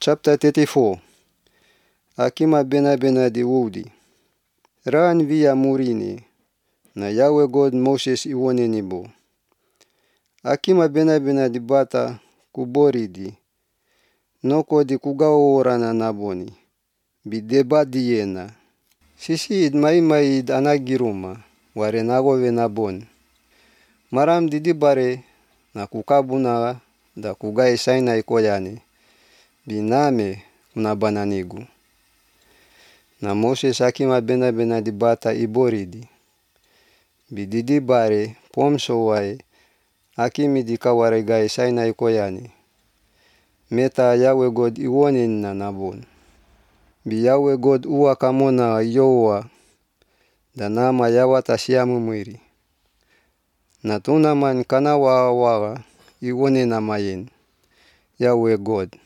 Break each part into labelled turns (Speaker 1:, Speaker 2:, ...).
Speaker 1: Chapter 34. Akima bena di wudi. Ran via murini. Na Yahweh God Moses iwoneni bo. Akima bena di bata kuboridi. Noko di kugaworana naboni. Bideba diena. Sisi id mai anagiruma. Ware nagove nabon. Maram didibare na kukabuna da kugai saina ikoyane. Biname unabananigu. Na Moses akima bena di bata iboridi. Bididi bare pomso wae akimi di kaware gai saina ikoyane. Meta Yahweh God iwonen na nabon. Bi Yahweh God uwa kamona yowa. Danama yawata siamu mwiri. Na tunaman kanawa waga iwonen na mayen. Yahweh God.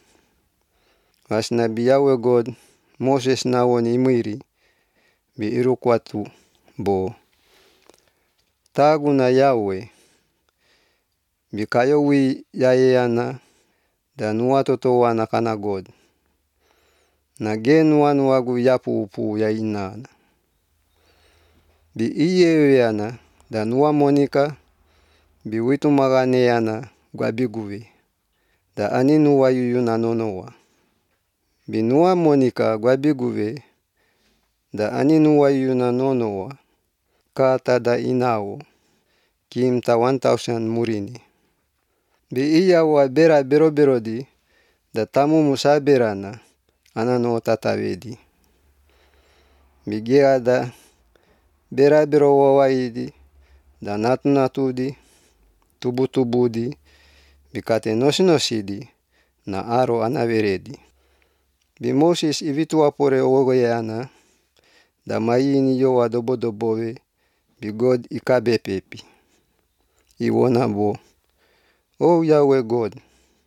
Speaker 1: Wasna bi Yahweh God Moses na woni imwiri. Bi irukwatu bo. Tagu na Yahweh. Bi kayowi yaeyana. Da nuwatoto wana kana God. Na genu wagu yapu upu ya inana. Bi iyeyana. Da nuwa monika. Bi witu magane yana gwabiguwe. Da aninu wa yuyuna nonowa. Bi nuwa monika gwabiguwe. Da aninu wa yuyuna nonowa. Kata da inawo. Kimta 1000 murini. Bi iya wa bera berodi. Da tamu musaberana. Anano tatawedi. Bi geada. Bera wawaidi. Da natudi. Tubudi. Bikate nosidi. Na aro anaveredi. Bi Moses ivitu wapore ogoyana. Da mayini yowa dobowe. Bi God ikabe pepi. Iwona bo. O Yahweh God.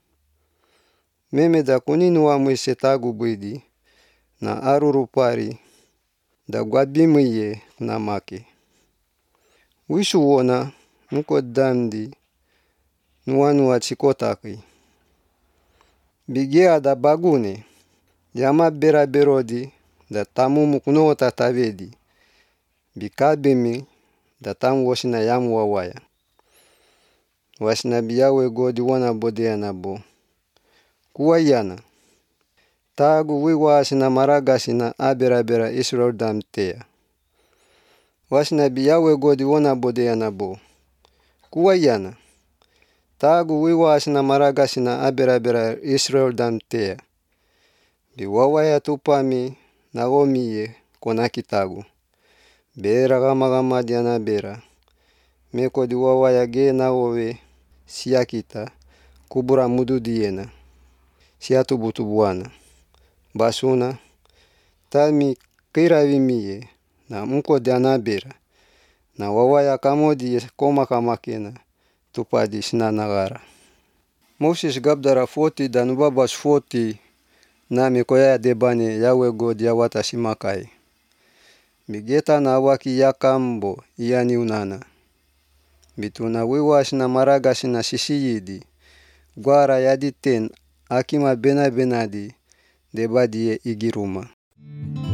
Speaker 1: Meme da kuninu wa mwise tagu bwidi. Na arurupari. Da gwabimiye na make. Wishu wona. Mko damdi. Nuwa chikotaki. Bigea da bagune. Yama bera berodi. Da tamu mukuno tatavedi. Bikabimi. Da tamu washina yamu wawaya. Wasna bi Yahweh God wana bodea na bo. Kuwa yana. Tagu wiwasina maragasina abera Israel damtea. Wasna bi Yahweh God wana bodea na bo. Kuwa yana. Tagu wiwasina maragasina abera Israel damtea. Bi wawaya tupami na omiye konaki tagu. Bera gama diana bera. Meko di wawaya ge na owe siakita kubura mudu diena. Siatubutubuana. Basuna. Tami kiravimiye na mko diana bera. Na wawaya kamodi koma kamakena. Tupadi sinanagara. Moses gabdara 40 dan babas 40. Nami koya debane Yahweh God yawata simakai. Bigeta na waki yakambo iyani unana. Bituna wiwasina maragasina sisiyidi. Gwara yaditen akima benadi debadie igiruma.